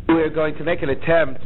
We're going to make an attempt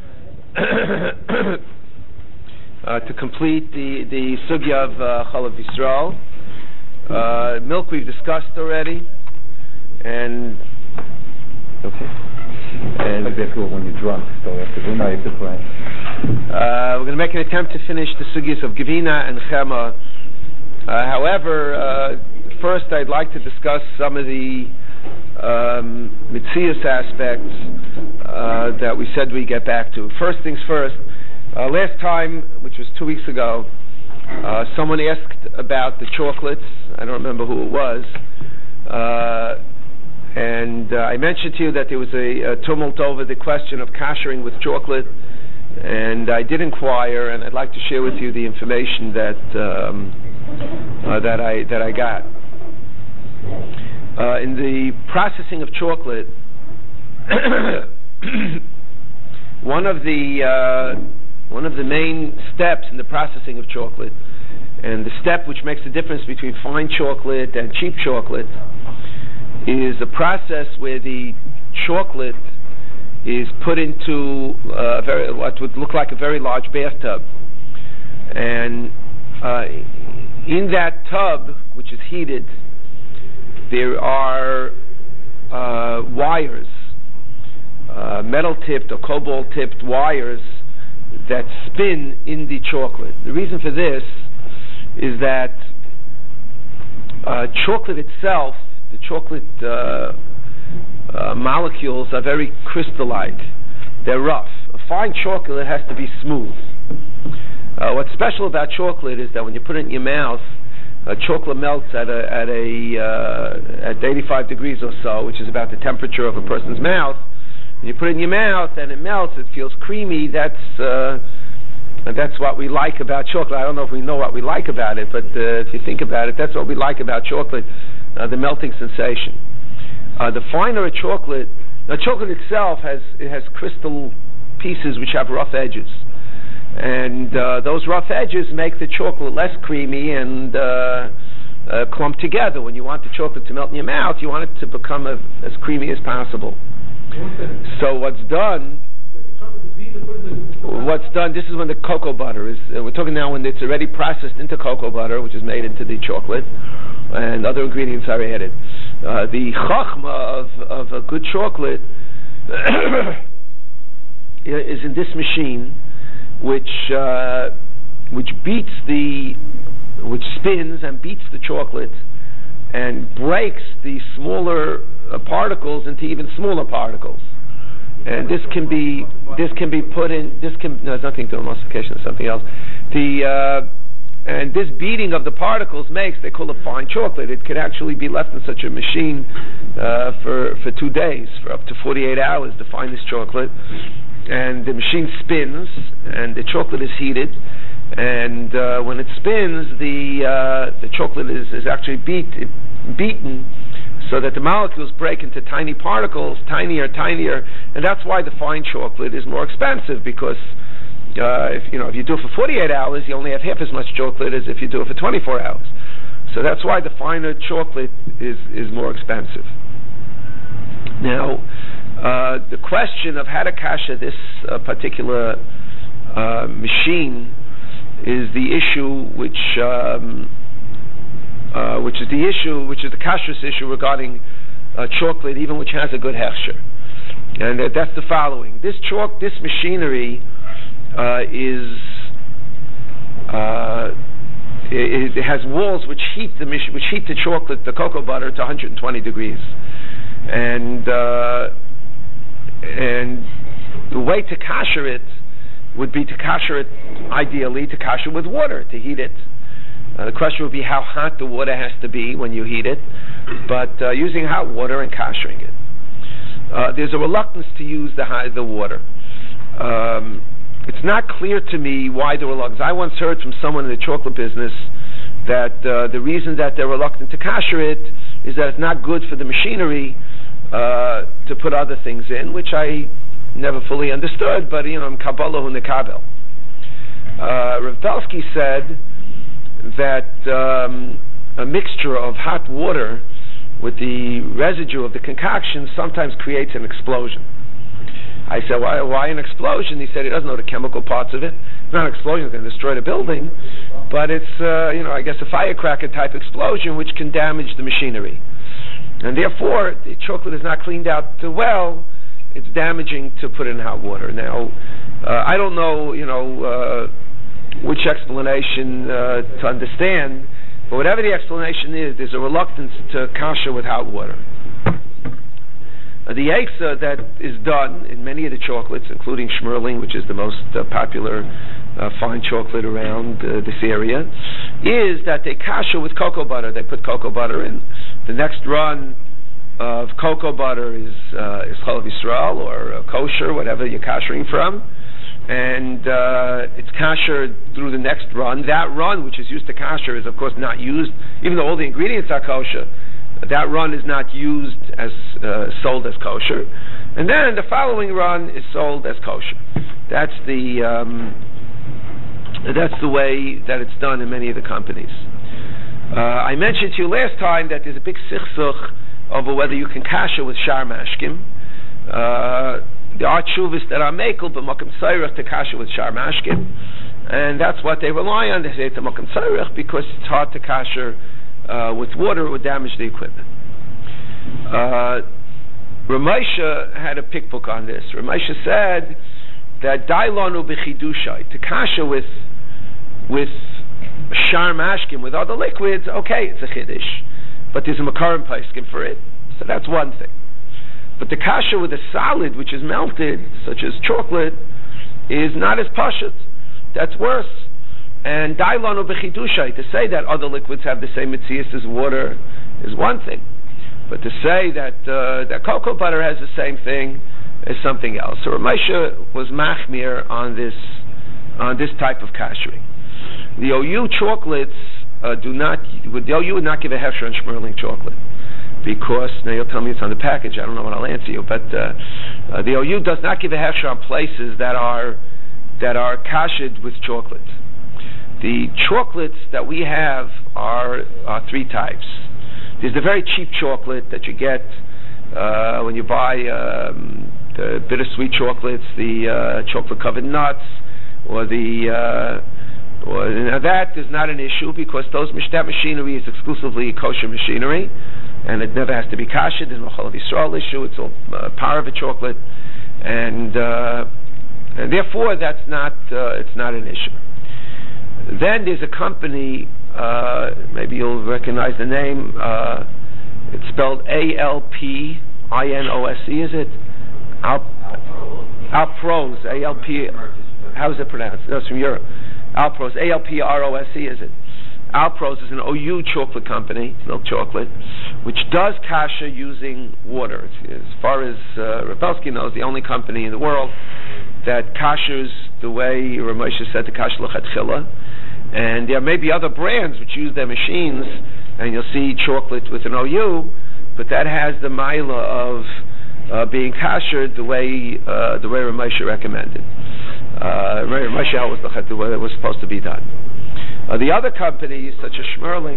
to complete the sugya of Chalav Yisrael. Milk we've discussed already, and okay. And like that's when you're drunk, so after dinner you have to play. We're going to make an attempt to finish the sugyas of Gevina and Chema. However, first I'd like to discuss some of the Mitzias aspects that we said we'd get back to. First things first, last time, which was 2 weeks ago, someone asked about the chocolates. I don't remember who it was. And I mentioned to you that there was a tumult over the question of kashering with chocolate, and I did inquire, and I'd like to share with you the information that I got. In the processing of chocolate, one of the main steps in the processing of chocolate, and the step which makes the difference between fine chocolate and cheap chocolate, is a process where the chocolate is put into what would look like a very large bathtub, and in that tub, which is heated, there are wires, metal-tipped or cobalt-tipped wires that spin in the chocolate. The reason for this is that chocolate itself, the chocolate molecules are very crystal-like. They're rough. A fine chocolate has to be smooth. What's special about chocolate is that when you put it in your mouth, chocolate melts at 85 degrees or so, which is about the temperature of a person's mouth. When you put it in your mouth and it melts, it feels creamy. That's what we like about chocolate. I don't know if we know what we like about it, but if you think about it, that's what we like about chocolate, the melting sensation. The finer a chocolate, now chocolate itself has crystal pieces which have rough edges. And those rough edges make the chocolate less creamy and clump together. When you want the chocolate to melt in your mouth, you want it to become as creamy as possible. So what's done, this is when the cocoa butter is, we're talking now when it's already processed into cocoa butter, which is made into the chocolate, and other ingredients are added. The chachma of a good chocolate is in this machine, which spins and beats the chocolate and breaks the smaller particles into even smaller particles. And this can be put in. No, it's nothing to emulsification. It's something else. And this beating of the particles they call it fine chocolate. It could actually be left in such a machine for 2 days, for up to 48 hours, to find this chocolate. And the machine spins, and the chocolate is heated, and when it spins, the chocolate is actually beaten, so that the molecules break into tiny particles, tinier, and that's why the fine chocolate is more expensive, because if you do it for 48 hours, you only have half as much chocolate as if you do it for 24 hours. So that's why the finer chocolate is more expensive. Now, the question of how to kasher this particular machine is the issue which is the kashrus issue regarding chocolate, even which has a good hechsher, and that's the following: this machinery it has walls which heat the chocolate, the cocoa butter, to 120 degrees, and the way to kasher it would be to kasher it, ideally, to kasher with water, to heat it. The question would be how hot the water has to be when you heat it, but using hot water and kashering it. There's a reluctance to use the water. It's not clear to me why the reluctance. I once heard from someone in the chocolate business that the reason that they're reluctant to kasher it is that it's not good for the machinery to put other things in, which I never fully understood, but I'm Kabbalah hu nekabel. Rav Belsky said that a mixture of hot water with the residue of the concoction sometimes creates an explosion. I said, why an explosion? He said he doesn't know the chemical parts of it. It's not an explosion that's going to destroy the building, but it's, I guess a firecracker type explosion which can damage the machinery. And therefore, the chocolate is not cleaned out well. It's damaging to put in hot water. Now, I don't know, which explanation to understand, but whatever the explanation is, there's a reluctance to kasher with hot water. The Eitzah that is done in many of the chocolates, including Schmerling, which is the most popular fine chocolate around this area, is that they kasher with cocoa butter. They put cocoa butter in. The next run of cocoa butter is Chalav Yisrael or kosher, whatever you're kashering from. And it's kasher through the next run. That run, which is used to kasher, is of course not used, even though all the ingredients are kosher. That run is not used as sold as kosher, and then the following run is sold as kosher. That's the way that it's done in many of the companies. I mentioned to you last time that there's a big sichsuch over whether you can kasher with shar mashkim. There are tshuvas that are mekel, but makom tzairich to kasher with shar mashkim, and that's what they rely on. They say it's a makom tzairich because it's hard to kasher with water. It would damage the equipment. Ramesha had a pickbook on this. Ramesha said that dailanu b'chidushai, to kasher with shar mashkim, with other liquids, okay, it's a chiddush, but there's a makarim paiskim for it, so that's one thing. But the kasher with a solid which is melted, such as chocolate, is not as pashut. That's worse. And dailanu b'chidushai, to say that other liquids have the same mitzias as water is one thing, but to say that that cocoa butter has the same thing is something else. So Ramesha was machmir on this type of kashering. The OU chocolates the OU would not give a hefsher on Schmerling chocolate, because now you'll tell me it's on the package. I don't know what I'll answer you, but the OU does not give a hefsher on places that are kashed with chocolate. The chocolates that we have are three types. There's the very cheap chocolate that you get when you buy the bittersweet chocolates, the chocolate covered nuts, or now that is not an issue, because that machinery is exclusively kosher machinery, and it never has to be kasher. There's no Chalav Yisrael issue. It's all parva chocolate, and therefore it's not an issue. Then there's a company, maybe you'll recognize the name, it's spelled A-L-P-I-N-O-S-E, is it? Alpros, A-L-P, how is it pronounced? No, it's from Europe. Alpros, A-L-P-R-O-S-E, is it? Alpros is an OU chocolate company, milk chocolate, which does kasher using water. As far as Rapelsky knows, the only company in the world that kashers the way Ramesha said to kasher l'chatchila. And there may be other brands which use their machines, and you'll see chocolate with an OU, but that has the maila of being kashered the way Ramesha recommended. Ramesha was the way it was supposed to be done. The other companies, such as Schmerling,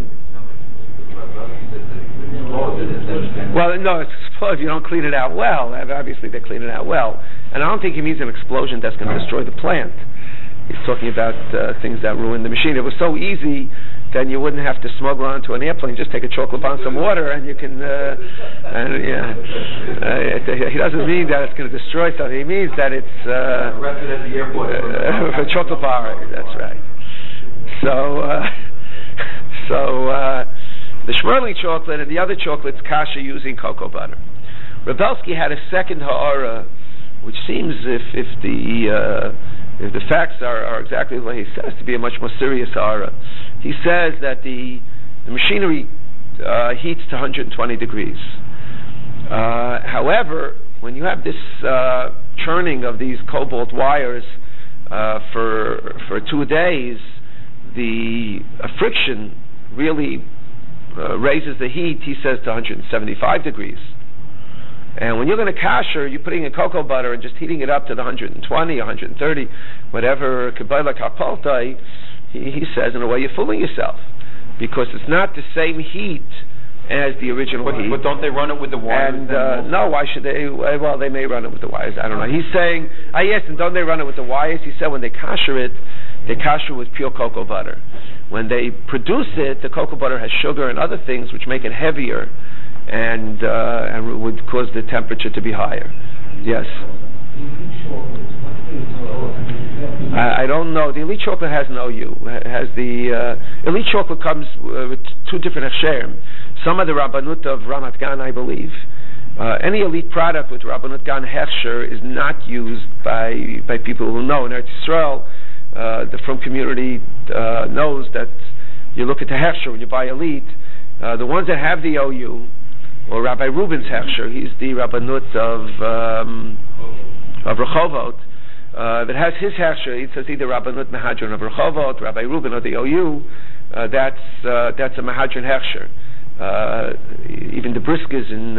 well, no, it's if you don't clean it out well. Obviously, they clean it out well, and I don't think he means an explosion that's going to destroy the plant. He's talking about things that ruin the machine. It was so easy, then you wouldn't have to smuggle onto an airplane. Just take a chocolate bar and some water, and you can. He doesn't mean that it's going to destroy something. He means that it's a chocolate bar. That's right. So the Schmerling chocolate and the other chocolates kasher using cocoa butter. Rebelsky had a second ha'ara, which seems, if the facts are exactly what he says, to be a much more serious ha'ara. He says that the machinery heats to 120 degrees. However, when you have this churning of these cobalt wires for 2 days, the friction really raises the heat, he says, to 175 degrees. And when you're going to kasher, you're putting in cocoa butter and just heating it up to the 120, 130, whatever, kabbalah kapaltai, he says, in a way you're fooling yourself, because it's not the same heat as the original heat. But don't they run it with the wires? And no, why should they? Well, they may run it with the wires. I don't know. He's saying, I asked him, don't they run it with the wires? He said when they kosher it, they kosher with pure cocoa butter. When they produce it, the cocoa butter has sugar and other things which make it heavier and would cause the temperature to be higher. Yes. I don't know. The elite chocolate has no OU. Has the elite chocolate comes with two different hechsherim. Some of the Rabbanut of Ramat Gan, I believe. Any elite product with Rabbanut Gan hechsher is not used by people who know. In Eretz Yisrael, the Frum community knows that you look at the hechsher when you buy elite. The ones that have the OU, or Rabbi Reuben's hechsher, he's the Rabbanut of Rehovot. If it has his hechsher, it says either Rabbanut Mahadran of Rehovot, Rabbi Reuben or the OU. That's a Mahadran hechsher. Even the Briskers in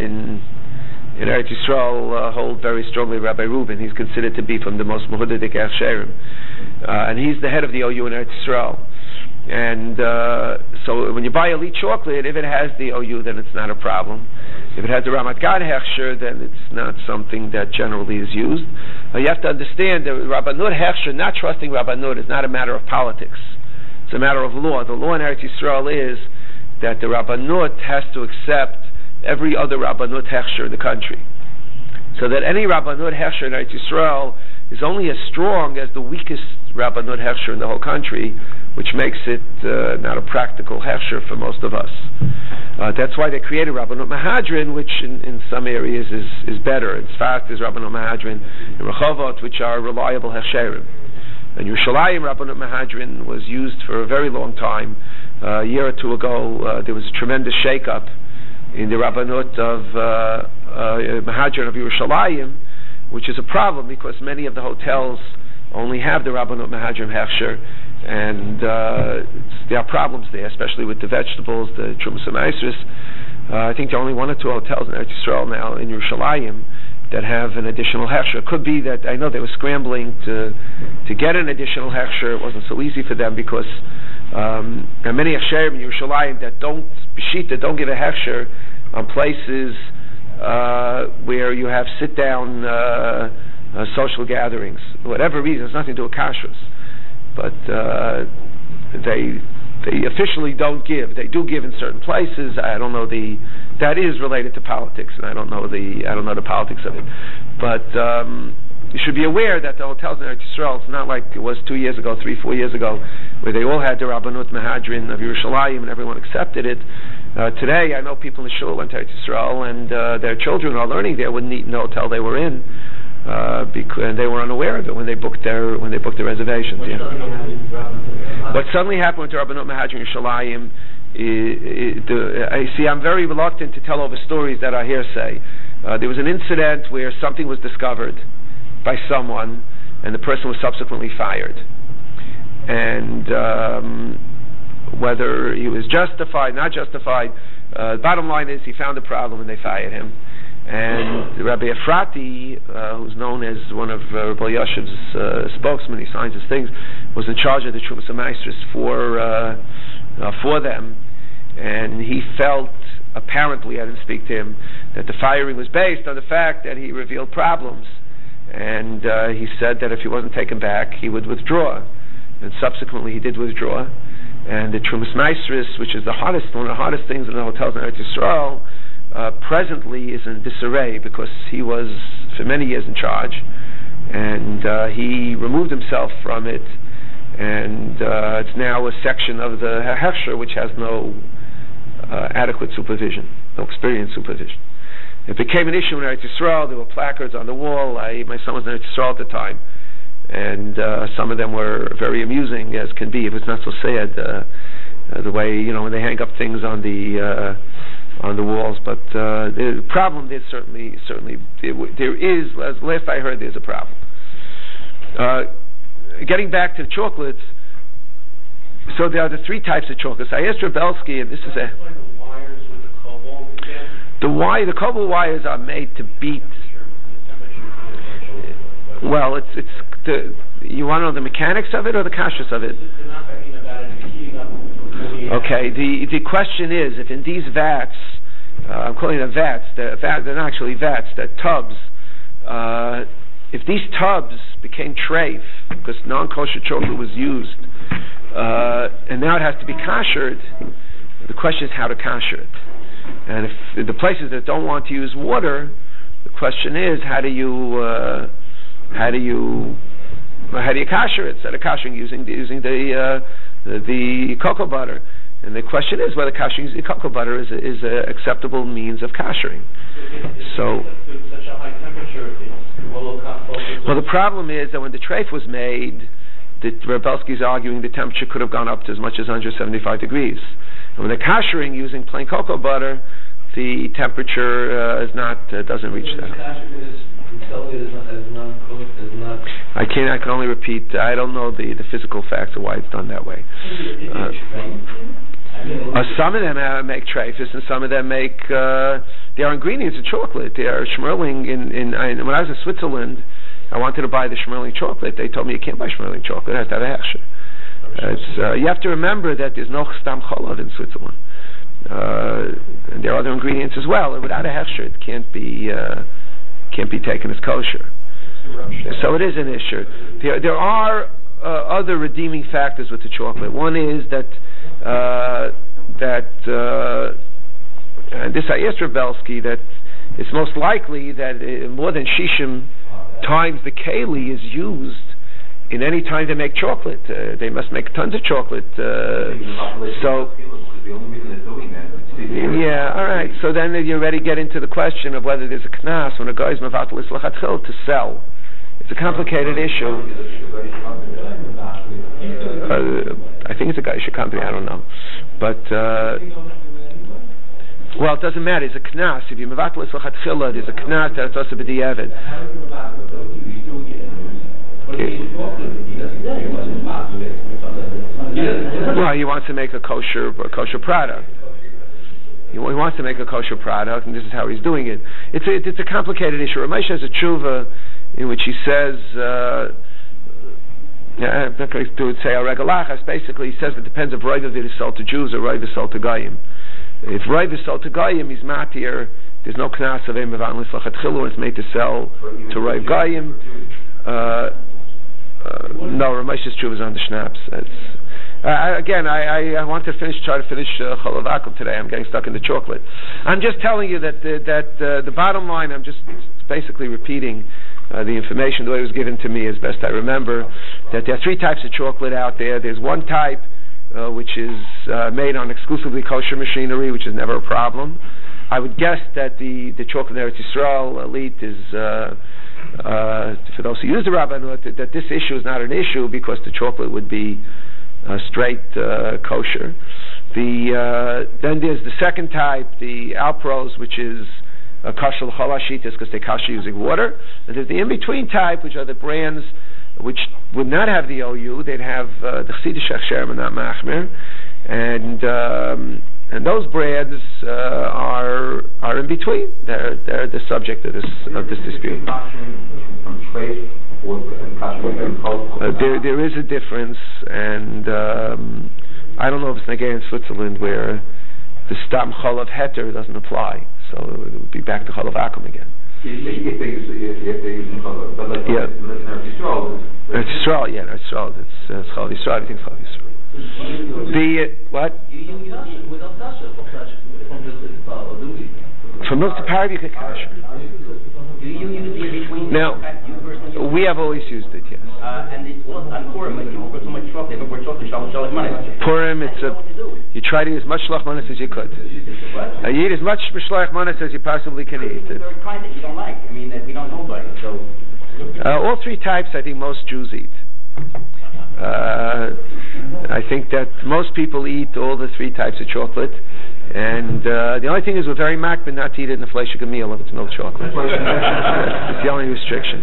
Eretz Yisrael hold very strongly Rabbi Reuben. He's considered to be from the most Mehudadik hechsherim, and he's the head of the OU in Eretz Yisrael. And so when you buy elite chocolate, if it has the OU, then it's not a problem. If it has the Ramat Gan hechsher, then it's not something that generally is used. You have to understand that Rabbanut hechsher, not trusting Rabbanut, is not a matter of politics. It's a matter of law. The law in Eretz Yisrael is that the Rabbanut has to accept every other Rabbanut hechsher in the country. So that any Rabbanut hechsher in Eretz Yisrael is only as strong as the weakest Rabbanut hechsher in the whole country, which makes it not a practical hechsher for most of us. That's why they created Rabbanut Mahadran, which in some areas is better. In fact, there's Rabbanut Mahadran in Rehovot, which are reliable hechsherim. And Yerushalayim Rabbanut Mahadran was used for a very long time. A year or two ago, there was a tremendous shake-up in the Rabbanut of Mahadran of Yerushalayim, which is a problem because many of the hotels only have the Rabbanut Mahadran hechsher, and there are problems there, especially with the vegetables, the Trumas Maestris. I think there are only one or two hotels in Eretz Yisrael now in Yerushalayim that have an additional hechsher. It could be that I know they were scrambling to get an additional hechsher. It wasn't so easy for them because there are many hechsherim in Yerushalayim that don't give a hechsher on places where you have sit-down social gatherings. For whatever reason, it's nothing to do with kashrus. But they officially don't give. They do give in certain places. I don't know that is related to politics, and I don't know the politics of it. But you should be aware that the hotels in Eretz Yisrael, it's not like it was 2 years ago, 3-4 years ago, where they all had the Rabbanut Mahadran of Yerushalayim and everyone accepted it. Today, I know people in the shul went to Eretz Yisrael, and their children are learning there wouldn't eat in the hotel they were in. And they were unaware of it when they booked their reservations. Yeah. What suddenly happened with the Rabbanut Mahadran Yerushalayim? I'm very reluctant to tell over stories that are hearsay. There was an incident where something was discovered by someone, and the person was subsequently fired. And whether he was justified, not justified, the bottom line is he found a problem and they fired him. And Rabbi Efrati, who's known as one of Rabbi Yashiv's spokesmen, he signs his things, was in charge of the Trumas Maestris for them, and he felt, apparently, I didn't speak to him, that the firing was based on the fact that he revealed problems, and he said that if he wasn't taken back, he would withdraw, and subsequently he did withdraw, and the Trumas Maestris, which is one of the hardest things in the hotels in Eretz Yisrael, presently is in disarray because he was for many years in charge, and he removed himself from it, and it's now a section of the hechsher which has no adequate supervision, no experienced supervision. It became an issue in Eretz Yisrael. There were placards on the wall. My son was in Eretz Yisrael at the time, and some of them were very amusing as can be if it's not so sad, the way when they hang up things on the walls, but the problem is certainly there is. As last I heard, there's a problem. Getting back to the chocolates, so there are the three types of chocolates. I asked Rebelsky, and this is the wires with the cobalt again? The cobalt wires are made to beat. Well, you want to know the mechanics of it or the kashrus of it? Okay, the question is, if in these vats, I'm calling them vats, they're not actually vats, they're tubs. If these tubs became treif, because non-kosher chocolate was used, and now it has to be kashered, the question is how to kasher it. And if the places that don't want to use water, the question is how do you kasher it? Instead of kashering using the cocoa butter. And the question is whether kashering using cocoa butter is an acceptable means of kashering. So, such a high temperature, well, the problem is that when the treif was made, Rebelsky is arguing the temperature could have gone up to as much as 175 degrees. And when they're kashering using plain cocoa butter, the temperature doesn't reach that. I can only repeat. I don't know the physical facts of why it's done that way. Some of them make treifus, and some of them make. They are ingredients of chocolate. They are Schmerling. When I was in Switzerland, I wanted to buy the Schmerling chocolate. They told me you can't buy Schmerling chocolate. It has to have a hechsher. You have to remember that there's no stam cholov in Switzerland, and there are other ingredients as well. And without a hechsher, it can't be taken as kosher. So it is an issue. There are other redeeming factors with the chocolate. One is that and this I asked Rebelsky that it's most likely that more than shishim times the keli is used in any time they make chocolate. They must make tons of chocolate. So yeah, all right. So then you already get into the question of whether there's a knas when a guy is mevatel lechatchil to sell. It's a complicated issue. I think it's a Gaisha company, I don't know. But, well, it doesn't matter. It's a knas. If you mevatel lechatchila, there's a knas that's also b'diavad. Well, he wants to make a kosher product. He wants to make a kosher product, and this is how he's doing it. It's a complicated issue. Ramesh has a tshuva in which he says, I'm not going to say a regalachas. Basically, he says it depends if Roiv is sold to Jews or Roiv is sold to Goyim. If Roiv is sold to Goyim, he's matir. There's no knas of him of Anlis Lachatchilu. It's made to sell to Roiv Goyim. No, Ramesh's tshuva is on the schnapps. Again, I want to try to finish Cholav Akum today. I'm getting stuck in the chocolate. I'm just telling you that the bottom line, I'm just basically repeating the information the way it was given to me as best I remember, that there are three types of chocolate out there. There's one type which is made on exclusively kosher machinery, which is never a problem. I would guess that the chocolate in Eretz Yisrael elite is, for those who use the Rabbanut, that this issue is not an issue because the chocolate would be straight kosher. Then there's the second type, the Alpros, which is kosher l'cholashitas because they kosher using water. And there's the in-between type, which are the brands which would not have the OU. They'd have the Chassidish Hechsher, but not Machmir. And those brands are in between. They're the subject of this dispute. There is a difference, and I don't know if it's Negei in Switzerland where the Stam Cholav Heter doesn't apply, so it would be back to Cholav Akum again. If they use Cholav, but like Eretz Yisrael, it's Cholav Yisrael. I think it's Cholav Yisrael. What? From milk to parib you get kasher. Now, we have always used it, yes. And on Purim, you put so much chocolate, but we're chocolate, Purim, you try to eat as much shlach manas as you could. You eat as much shlach manas as you possibly can eat. There are kinds that you don't like. I mean, that we don't know about it. So, all three types, I think most Jews eat. I think that most people eat all the three types of chocolate, and the only thing is we're very makbid not to eat it in a fleishig meal if it's milk chocolate. It's the only restriction.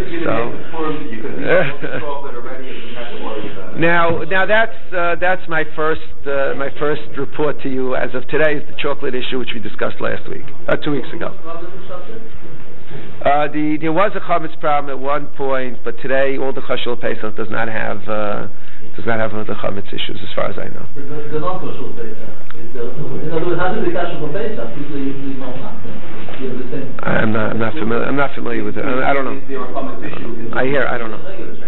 Now that's my first report to you as of today is the chocolate issue which we discussed last week, 2 weeks ago. There was a chametz problem at one point, but today all the kosher Pesach does not have the chametz issues, as far as I know. The non-kosher Pesach is in other words, how do the kosher for Pesach? People usually don't have the same. I'm not familiar with it. I don't know. I don't know.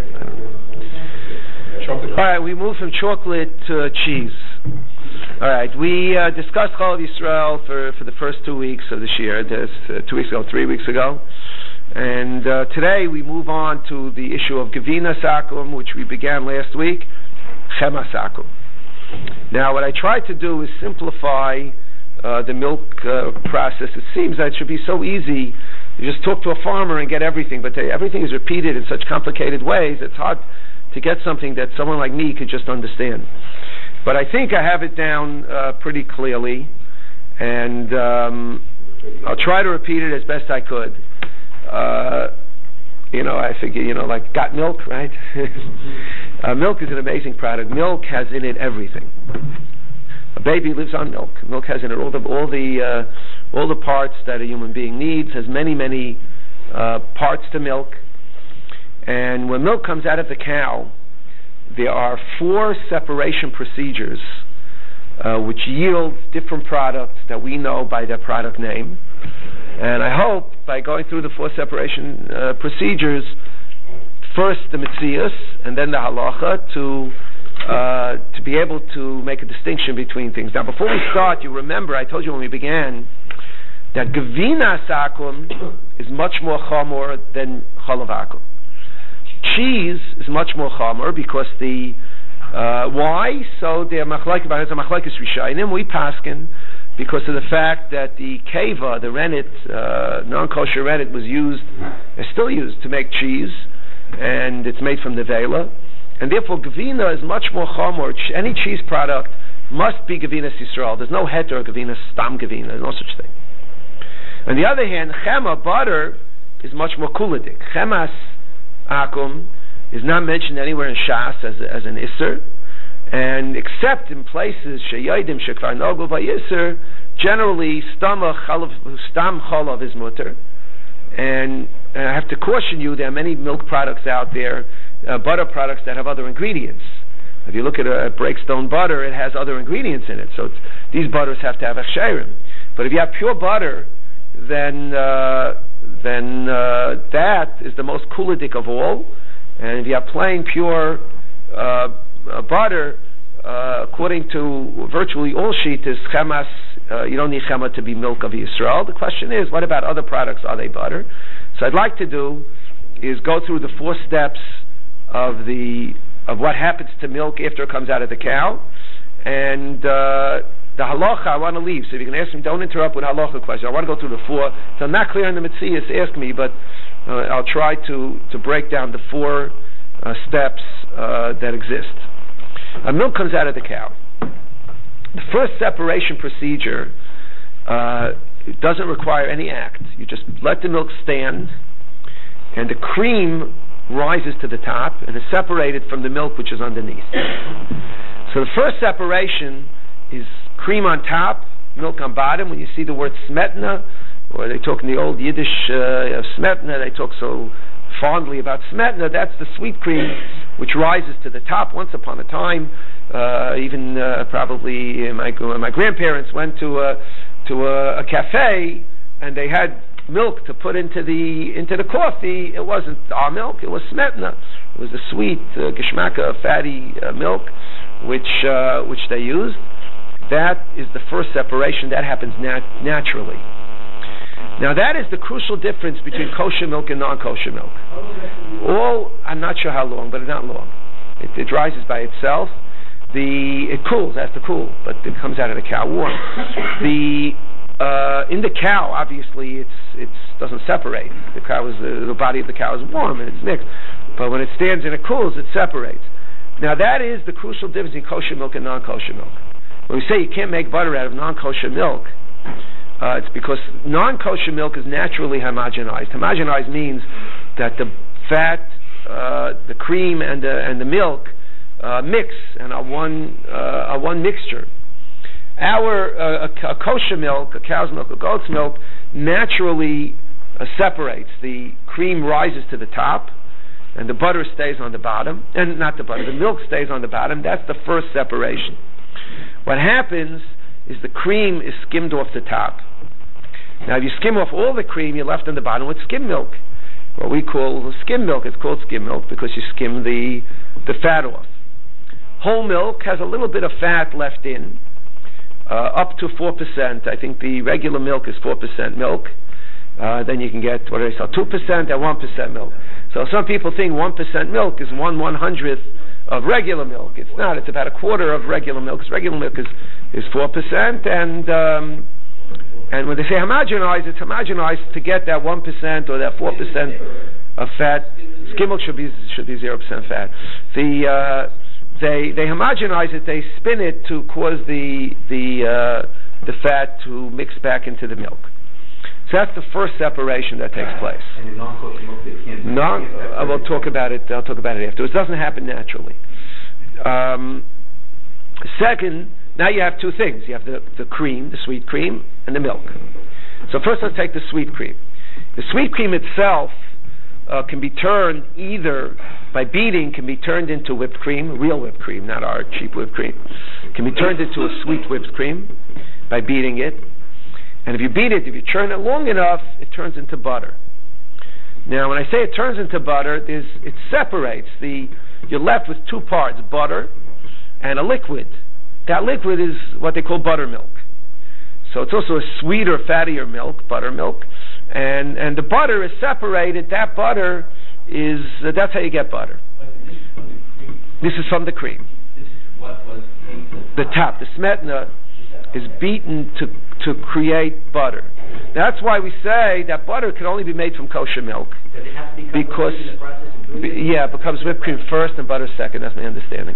All right, we move from chocolate to cheese. All right, we discussed Chalav Yisrael for the first 2 weeks of this year. 2 weeks ago, 3 weeks ago. And today we move on to the issue of Gevina Sakum, which we began last week, Chema Sakum. Now, what I tried to do is simplify the milk process. It seems that it should be so easy. You just talk to a farmer and get everything, but everything is repeated in such complicated ways, it's hard to get something that someone like me could just understand. But I think I have it down pretty clearly, and I'll try to repeat it as best I could. I figure, like got milk, right? Milk is an amazing product. Milk has in it everything. A baby lives on milk. Milk has in it all the parts that a human being needs. Has many parts to milk. And when milk comes out of the cow, there are 4 separation procedures which yield different products that we know by their product name. And I hope by going through the 4 separation procedures, first the Metzius and then the Halacha, to be able to make a distinction between things. Now, before we start, you remember I told you when we began that Gevina Sakum is much more chamor than Chalav Akum. Cheese is much more chamor because why? So there's a machlokes rishayim. We paskin because of the fact that the keva, the rennet, non-kosher rennet, is still used to make cheese, and it's made from nevela, and therefore Gevina is much more chamor. Any cheese product must be Gevina Yisrael. There's no heter Gevina, stam Gevina. There's no such thing. On the other hand, chema, butter, is much more kuladik. Chemas Akum is not mentioned anywhere in Shas as an Isser, and except in places Sheyodim Shekvar Nogu Vayisser, generally stam chalav is mutter. And I have to caution you, there are many milk products out there, butter products that have other ingredients. If you look at a breakstone butter, it has other ingredients in it, so these butters have to have achsherim. But if you have pure butter, then that is the most kuladik of all. And if you have plain pure butter, according to virtually all shitas, chemas, you don't need chema to be milk of Yisrael. The question is, what about other products? Are they butter? So I'd like to do is go through the 4 steps of what happens to milk after it comes out of the cow, and the halacha I want to leave. So if you can ask me, don't interrupt with halacha questions. I want to go through the 4. So I'm not clear in the Metzias, ask me, but I'll try to break down the 4 steps that exist. Milk comes out of the cow. The first separation procedure it doesn't require any act. You just let the milk stand, and the cream rises to the top and is separated from the milk which is underneath. So the first separation is cream on top, milk on bottom. When you see the word smetna, or they talk in the old Yiddish smetna, they talk so fondly about smetna, that's the sweet cream which rises to the top. Once upon a time, probably my grandparents went to a cafe and they had milk to put into the coffee. It wasn't our milk, it was smetna. It was the sweet geshmaka fatty milk which they used. That is the first separation. That happens naturally. Now that is the crucial difference between kosher milk and non-kosher milk. I'm not sure how long, but it's not long. It rises by itself. It cools, it has to cool, but it comes out of the cow warm. In the cow, obviously, it doesn't separate. The body of the cow is warm and it's mixed. But when it stands and it cools, it separates. Now that is the crucial difference in kosher milk and non-kosher milk. When we say you can't make butter out of non-kosher milk, it's because non-kosher milk is naturally homogenized. Homogenized means that the fat, the cream, and the milk mix and are one mixture. A kosher milk, a cow's milk, a goat's milk, naturally separates. The cream rises to the top, and the butter stays on the bottom. And not the butter, the milk stays on the bottom. That's the first separation. What happens is the cream is skimmed off the top. Now, if you skim off all the cream, you're left on the bottom with skim milk. What we call skim milk. It's called skim milk because you skim the fat off. Whole milk has a little bit of fat left in, up to 4%. I think the regular milk is 4% milk. Then you can get, 2% and 1% milk. So some people think 1% milk is 1/100th of regular milk. It's not. It's about a quarter of regular milk. Because regular milk is 4%, and when they say homogenize, it's homogenized to get that 1% or that 4% of fat. Skim milk should be 0% fat. They homogenize it. They spin it to cause the fat to mix back into the milk. So that's the first separation that takes place. And in non-kosher milk, they can't. We'll talk about it. I'll talk about it afterwards. It doesn't happen naturally. Second, now you have two things. You have the cream, the sweet cream, and the milk. So first, let's take the sweet cream. The sweet cream itself can be turned either by beating, can be turned into whipped cream, real whipped cream, not our cheap whipped cream. Can be turned into a sweet whipped cream by beating it. And if you beat it, if you churn it long enough, it turns into butter. Now, when I say it turns into butter, it separates. You're left with two parts, butter and a liquid. That liquid is what they call buttermilk. So it's also a sweeter, fattier milk, buttermilk. And the butter is separated. That butter is, that's how you get butter. This is from the cream. This is what was the top, the smetana, is beaten to create butter. That's why we say that butter can only be made from kosher milk. Does it have to become Because, in the process? it becomes whipped cream first and butter second. That's my understanding.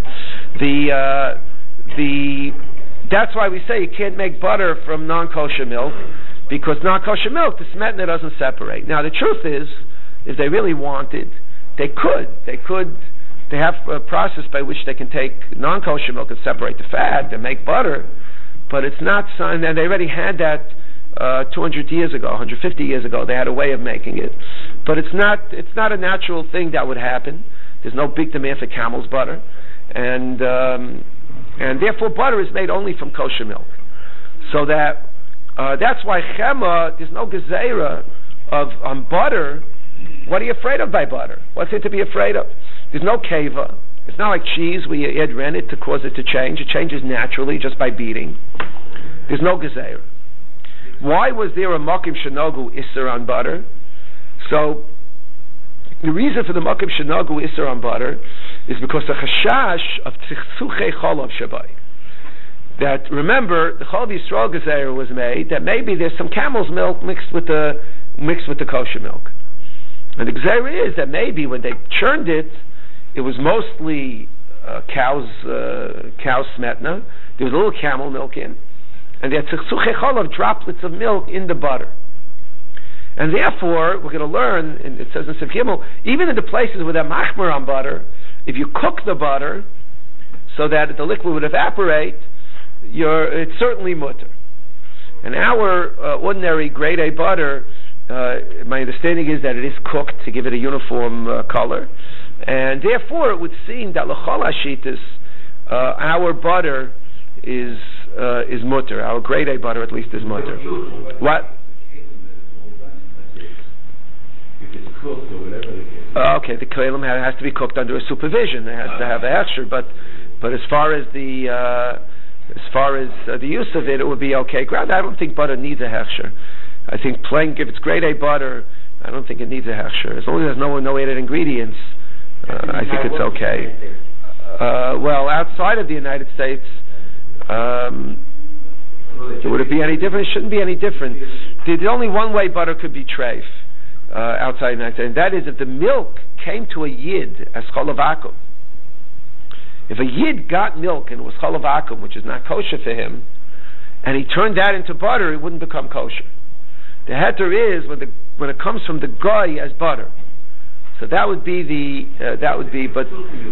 That's why we say you can't make butter from non-kosher milk, because non-kosher milk, the smetana doesn't separate. Now, the truth is, if they really wanted, they could. They have a process by which they can take non-kosher milk and separate the fat and make butter, but it's not, and they already had that 200 years ago, 150 years ago. They had a way of making it, but it's not a natural thing that would happen. There's no big demand for camel's butter, and therefore butter is made only from kosher milk. So that's why chema, there's no gezerah on butter. What are you afraid of by butter? What's there to be afraid of? There's no keva. It's not like cheese where you add rennet to cause it to change. It changes naturally just by beating. There's no gezerah. Why was there a makim shenogu isser on butter? So the reason for the makim shenogu isser on butter is because the chashash of tzichtsukei cholav shabai. That, remember, the Cholav Yisrael gezerah was made that maybe there's some camel's milk mixed with the kosher milk. And the gezerah is that maybe when they churned it, it was mostly cow's smetana. There was a little camel milk in, and they had tzichtsukei cholav, droplets of milk in the butter. And therefore, we're going to learn, and it says in Seif Gimel, even in the places where they're machmer on butter, if you cook the butter so that the liquid would evaporate, it's certainly mutter. And our ordinary grade A butter, my understanding is that it is cooked to give it a uniform color, and therefore it would seem that l'chol hashitas, our butter is mutter. Our grade A butter, at least, is mutter. What? If it's cooked or whatever the case. Okay, the kelim has to be cooked under a supervision. It has to have a hechsher, but as far as the use of it, it would be okay. I don't think butter needs a hechsher. I think if it's grade A butter, I don't think it needs a hechsher. As long as there's no added ingredients, I think it's okay. Well, outside of the United States, would it be any different? It shouldn't be any different. There's only one way butter could be treif outside the United States, and that is if the milk came to a yid as cholav akum. If a yid got milk and it was cholav akum, which is not kosher for him, and he turned that into butter, it wouldn't become kosher. The heter is when it comes from the guy as butter. So So that would be but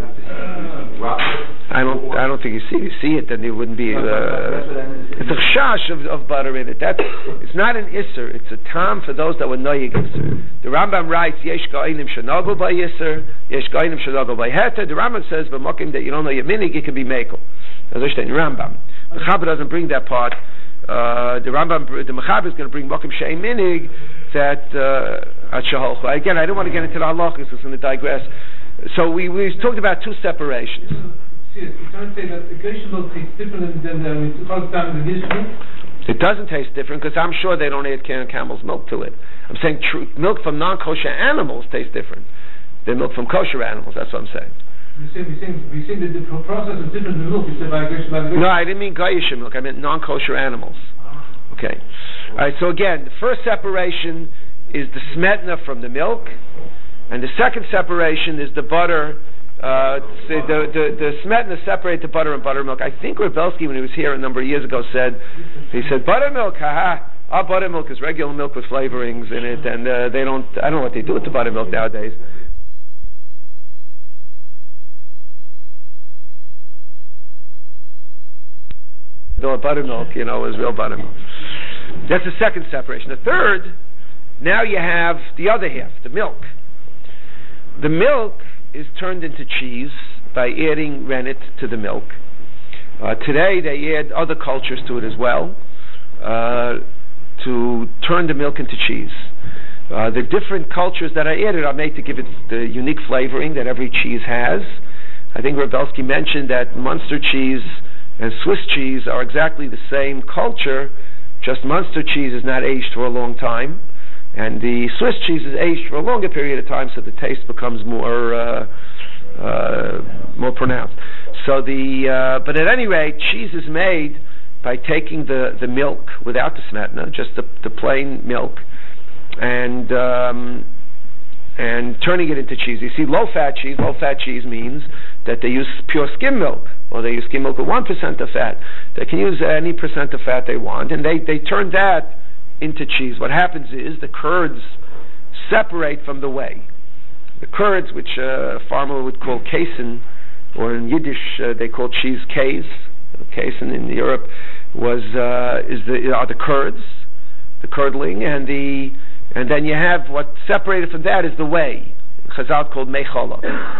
I don't think you see it, then there wouldn't be. It's a chash of butter in it. It's not an isser. It's a tam for those that were noyig isser. The Rambam writes yesh ga'inim shenago by isser, yesh ga'inim shenago by heter. The Rambam says b'mokim that you don't know your minig, it can be mekel. That's the Rambam. The Chaber doesn't bring that part. The Mechaber is going to bring mokim she'ei minig that at shaholchu. Again, I don't want to get into the halachas. It's going to digress. So we talked about two separations. You can't say that the kosher milk tastes different than the milk. It doesn't taste different because I'm sure they don't add camel's milk to it. I'm saying milk from non-kosher animals tastes different than milk from kosher animals. That's what I'm saying. You're saying that the process is different than milk. No, I didn't mean goyish milk. I meant non-kosher animals. Okay. All right. So again, the first separation is the smetna from the milk, and the second separation is the butter. The smetna separate the butter and buttermilk. I think Rebelsky, when he was here a number of years ago, said buttermilk. Our buttermilk is regular milk with flavorings in it, and they don't. I don't know what they do with the buttermilk nowadays. No, buttermilk, is real buttermilk. That's the second separation. The third, now you have the other half, the milk. The milk is turned into cheese by adding rennet to the milk. Today they add other cultures to it as well to turn the milk into cheese. The different cultures that are added are made to give it the unique flavoring that every cheese has. I think Rebelsky mentioned that Munster cheese and Swiss cheese are exactly the same culture, just Munster cheese is not aged for a long time, and the Swiss cheese is aged for a longer period of time, so the taste becomes more pronounced. So but at any rate, cheese is made by taking the milk without the smetna, just the plain milk, and turning it into cheese. You see, low-fat cheese means that they use pure skim milk, or they use skim milk with 1% of fat. They can use any percent of fat they want, and they turn that into cheese. What happens is the curds separate from the whey. The curds, which a farmer would call kaisen, or in Yiddish they call cheese kays. Kaisen in Europe are the curds, the curdling, and then you have what separated from that is the whey. Chazal called mechala.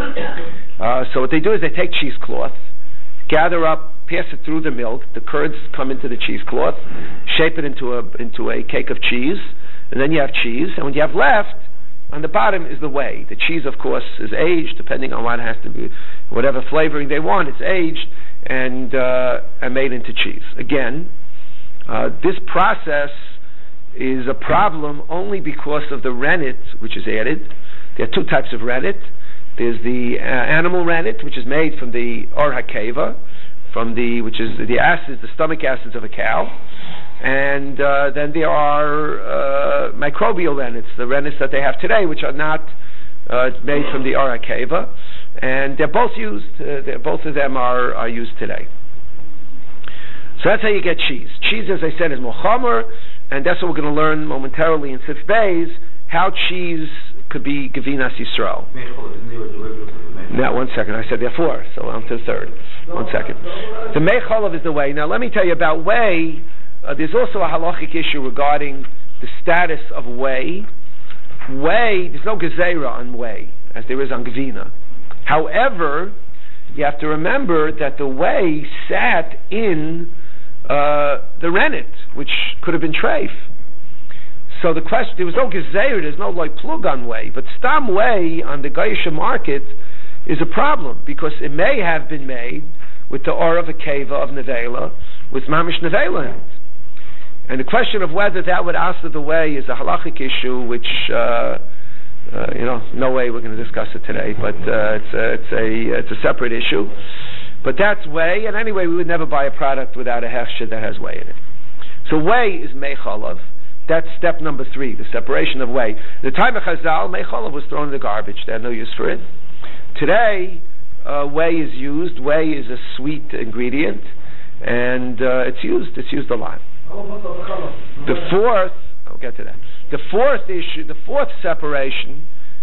So what they do is they take cheesecloth, gather up, pass it through the milk. The curds come into the cheesecloth, shape it into a cake of cheese, and then you have cheese. And what you have left on the bottom is the whey. The cheese, of course, is aged depending on what it has to be, whatever flavoring they want. It's aged and made into cheese. Again, this process is a problem only because of the rennet which is added. There are two types of rennet. There's the animal rennet, which is made from the or hakeva, which is the acids, the stomach acids of a cow, and then there are microbial rennets, the rennets that they have today, which are not made from the or hakeva, and they're both used. Both of them are used today. So that's how you get cheese. Cheese, as I said, is mochamer, and that's what we're going to learn momentarily in Sif Beis, how cheese could be Gevinas Yisrael. Now, one second. I said there four, so I'm to the third. 1 second. The Mecholav is the whey. Now, let me tell you about whey. There's also a halachic issue regarding the status of whey. Whey, there's no gezerah on whey, as there is on Gevina. However, you have to remember that the whey sat in the rennet, which could have been treif. So the question, there was no gezeir, there's no like plug on whey, but stam whey on the Gaisha market is a problem because it may have been made with the or of a keva of nevela, with mamish nevela in it. And the question of whether that would answer the whey is a halachic issue, which no way we're going to discuss it today, but it's a separate issue. But that's whey, and anyway, we would never buy a product without a hefshed that has whey in it. So whey is mechalav. That's step number 3, the separation of whey. The time of Chazal, mechalav was thrown in the garbage. They had no use for it. Today, whey is used. Whey is a sweet ingredient, and it's used a lot. The fourth, I'll get to that. The fourth issue, the fourth separation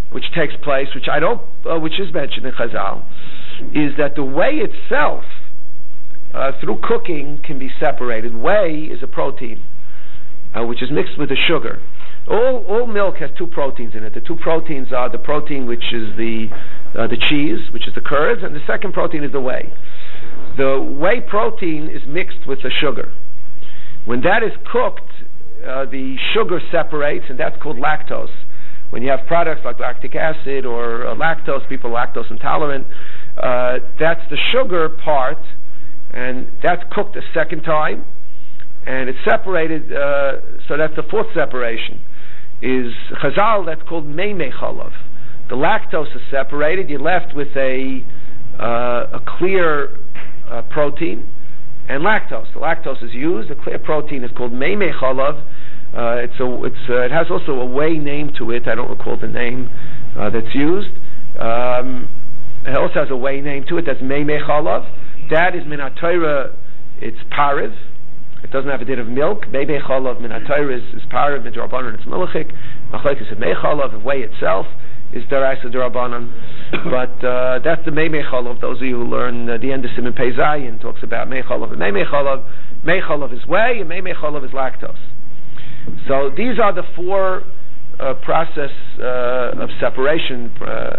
which takes place, which is mentioned in Chazal, is that the whey itself, through cooking, can be separated. Whey is a protein, which is mixed with the sugar. All milk has two proteins in it. The two proteins are the protein which is the cheese, which is the curds, and the second protein is the whey. The whey protein is mixed with the sugar. When that is cooked, the sugar separates, and that's called lactose. When you have products like lactic acid or lactose, people are lactose intolerant, that's the sugar part, and that's cooked a second time, and it's separated, so that's the fourth separation. Is Chazal, that's called meimei chalav. The lactose is separated, you're left with a clear protein, and lactose. The lactose is used, the clear protein is called meimei chalav. It has also a whey name to it. I don't recall the name that's used. It also has a whey name to it. That's meimei chalav. That is min haTorah. It's pariv. It doesn't have a din of milk. Meimei chalav min haTorah is pariv. Midrabanan it's milachik. Machlekes of mei chalav. The whey itself is deraisa derabanan. But that's the meimei chalav. Those of you who learn the end of Siman Pei Zayin talks about mei chalav and meimei chalav. Mei chalav is whey, and meimei chalav is lactose. So these are the four processes of separation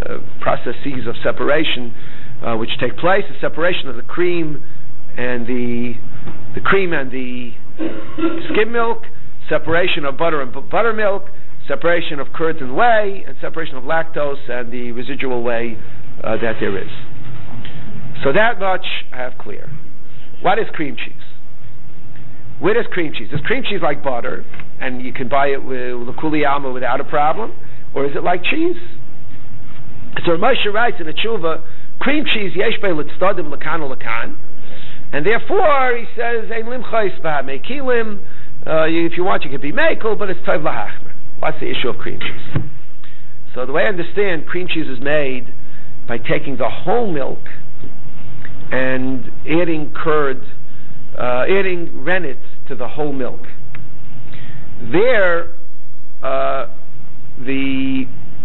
which take place: the separation of the cream and the skim milk, separation of butter and buttermilk, separation of curds and whey, and separation of lactose and the residual whey that there is. So that much I have clear. What is cream cheese? Where is cream cheese? Is cream cheese like butter, and you can buy it with l'kuli alma without a problem, or is it like cheese? So Moshe writes in the Tshuva, cream cheese yesh bei l'tzdadim l'kan l'kan, and therefore he says ein limchais b'hamekilim. If you want, you can be mekel, but it's tov lahachmer. What's the issue of cream cheese? So the way I understand, cream cheese is made by taking the whole milk and adding curd, adding rennet to the whole milk. There, the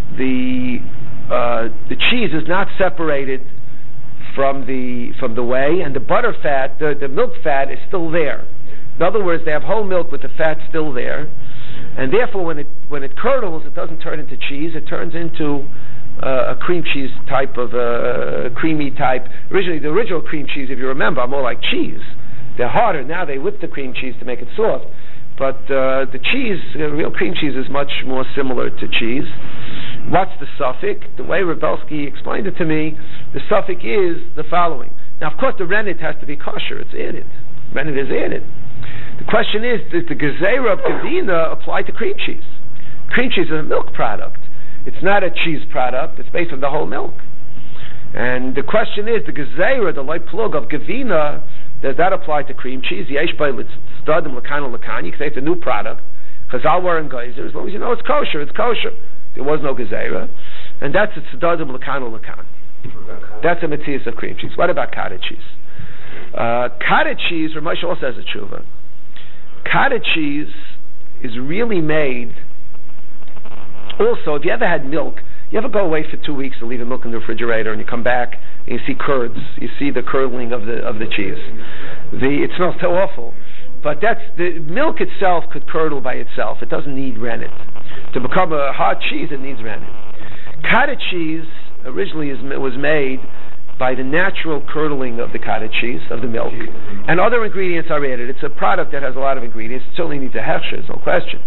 cheese is not separated from the whey, and the butter fat, the milk fat, is still there. In other words, they have whole milk with the fat still there, and therefore, when it curdles, it doesn't turn into cheese. It turns into a cream cheese type of creamy type. Originally, the original cream cheese, if you remember, are more like cheese. They're harder. Now they whip the cream cheese to make it soft. But the cheese, real cream cheese, is much more similar to cheese. What's the suffix? The way Rebelsky explained it to me, the suffix is the following. Now, of course, the rennet has to be kosher. It's added. Rennet is added. The question is, does the gezerah of Gevina apply to cream cheese? Cream cheese is a milk product. It's not a cheese product. It's based on the whole milk. And the question is, the gezerah, the light plug of Gevina, does that apply to cream cheese? Yesh by l'tzdadim l'kan l'kan. You can say it's a new product. Chazal were in geyser. As long as you know it's kosher, it's kosher. There was no gezerah. And that's a tzdadim l'kan l'kan. That's a metzias of cream cheese. What about cottage cheese? Cottage cheese, Ramesh also has a tshuva. Cottage cheese is really made. Also, if you ever had milk, you ever go away for 2 weeks and leave the milk in the refrigerator, and you come back and you see curds, you see the curdling of the cheese. It smells so awful, but that's the milk itself could curdle by itself. It doesn't need rennet to become a hard cheese. It needs rennet. Cottage cheese originally was made by the natural curdling of the cottage cheese, of the milk, and other ingredients are added. It's a product that has a lot of ingredients. It certainly needs a hechsher, there's no question.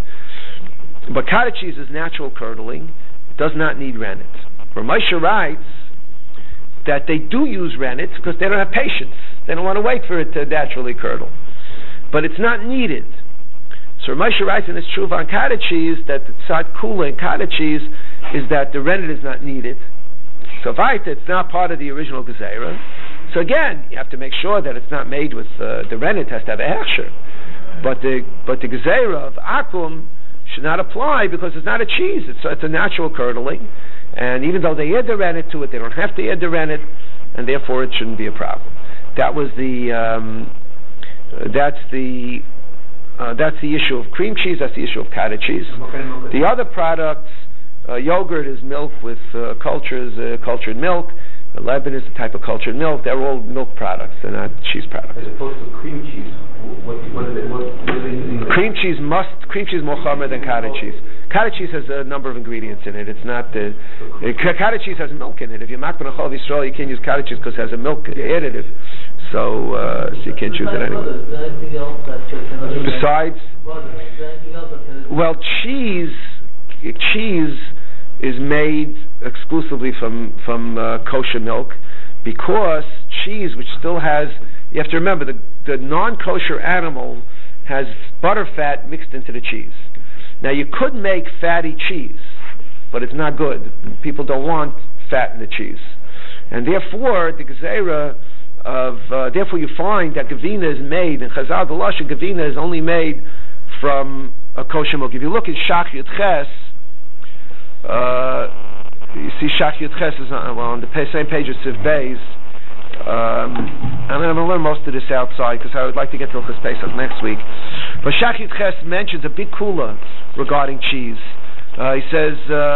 But cottage cheese is natural curdling. It does not need rennet. Ramesha writes that they do use rennet because they don't have patience. They don't want to wait for it to naturally curdle. But it's not needed. So Ramesha writes in his tshuva on cottage cheese that the tzad kula in cottage cheese is that the rennet is not needed. So Vaita, it's not part of the original gezerah. So again, you have to make sure that it's not made with the rennet has to have a hechsher. But the gezerah of akum should not apply because it's not a cheese. It's a natural curdling, and even though they add the rennet to it, they don't have to add the rennet, and therefore it shouldn't be a problem. That's the issue of cream cheese. That's the issue of cottage cheese. The other products, Yogurt is milk with cultured milk. Lebanon is a type of cultured milk. They're all milk products. They're not cheese products. As opposed to cream cheese, what are they using? Cream cheese is more chomer than cottage cheese. Cottage cheese has a number of ingredients in it. It's not cottage cheese has milk in it. If you're makban on Chol Yisrael, you can't use cottage cheese because it has a milk additive. So you can't use it anyway. Besides, well, cheese is made exclusively from kosher milk, because cheese, which still has, you have to remember, the non-kosher animal has butter fat mixed into the cheese. Now you could make fatty cheese, but it's not good. People don't want fat in the cheese, and therefore the gezerah therefore you find that gavina is made, and Chazal the lashon gavina is only made from a kosher milk. If you look at Shach Yud Ches, you see Shach Yud Ches is on the same page as Siv Beis. I'm going to learn most of this outside because I would like to get to Hilchos Pesach next week. But Shach Yud Ches mentions a big kula regarding cheese. He says,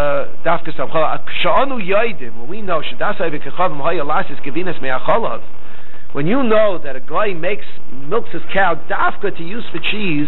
when we know when you know that a guy milks his cow dafka to use for cheese,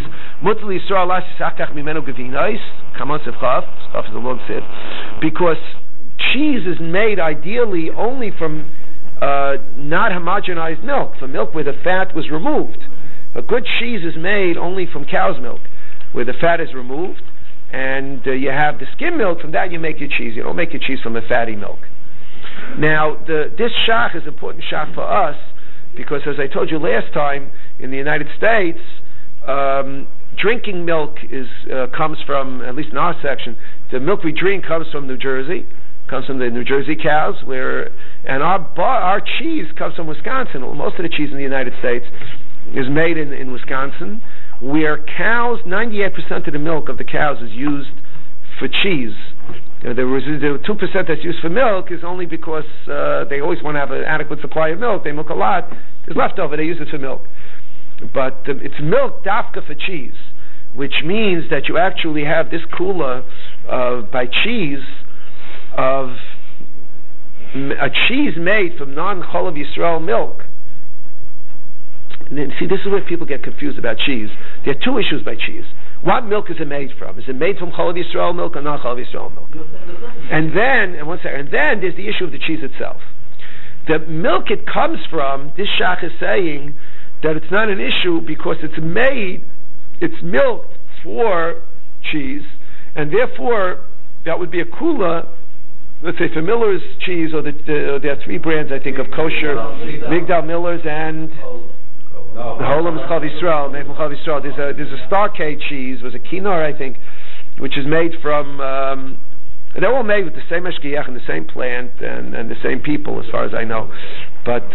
because cheese is made ideally only from not homogenized milk, from milk where the fat was removed. A good cheese is made only from cow's milk, where the fat is removed, and you have the skim milk. From that you make your cheese. You don't make your cheese from a fatty milk. Now, this shach is an important shach for us, because as I told you last time, in the United States, drinking milk comes from, at least in our section, the milk we drink comes from New Jersey, comes from the New Jersey cows, and our cheese comes from Wisconsin. Most of the cheese in the United States is made in Wisconsin, where cows, 98% of the milk of the cows is used for cheese. The 2% that's used for milk is only because they always want to have an adequate supply of milk. They milk a lot. There's leftover. They use it for milk. But it's milk dafka for cheese, which means that you actually have this kula by cheese of a cheese made from non-Cholav Yisrael milk. And then, see, this is where people get confused about cheese. There are two issues by cheese. What milk is it made from? Is it made from Cholav Yisrael milk or not Cholav Yisrael milk? And then there's the issue of the cheese itself. The milk it comes from, this shach is saying that it's not an issue because it's milked for cheese, and therefore that would be a kula. Let's say for Miller's cheese, or there are three brands I think of kosher, Migdal, Miller's, and the Holam is Cholav Yisrael, made from Cholav Yisrael. There's a Starcade cheese, was a Kinor I think, which is made from. They're all made with the same meshkiach and the same plant and the same people, as far as I know. But